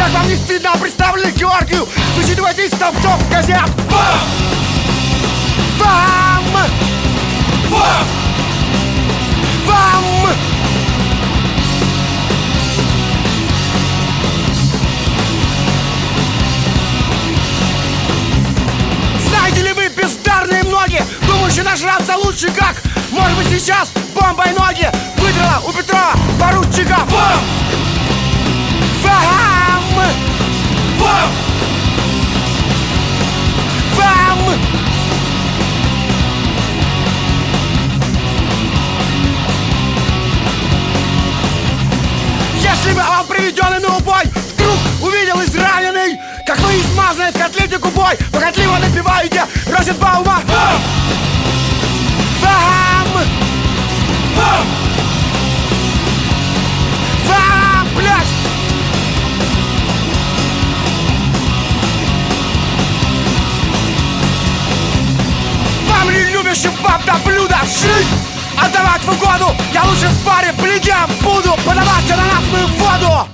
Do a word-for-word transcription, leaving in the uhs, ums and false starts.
Как вам не стыдно представленных Георгию вычитывать из столбцов газет? Вам! Вам! Вам! Вам! Знаете ли вы, бездарные многие, думающие нажраться лучше как? Может быть, сейчас бомбой ноги выдрала у Петра поручика? Вам! Вам! Вам! Вам! Если бы вам приведенный на убой вдруг увидел израненный, как вы измазанный в котлете губой похотливо напеваете Розенбаума. Вам! Вам! Вам! Вам, блядь! Вам не любящим вам до блюда жизнь отдавать в угоду. Я лучше в баре бледям буду подавать ананасную воду.